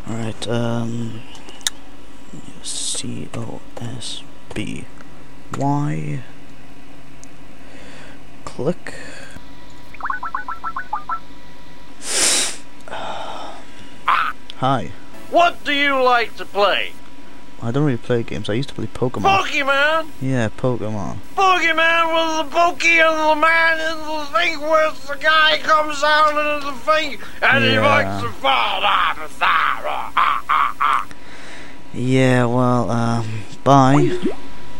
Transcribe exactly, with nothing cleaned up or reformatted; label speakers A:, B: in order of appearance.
A: Alright, um... C O S B Y... Click... Hi.
B: What do you like to play?
A: I don't really play games. I used to play Pokemon.
B: Pokemon?
A: Yeah, Pokemon.
B: Pokemon was the pokey and the man in the thing where the guy comes out into the thing and he
A: Yeah.
B: likes to fall off the side. Ah, ah, ah.
A: Yeah, well, um, bye.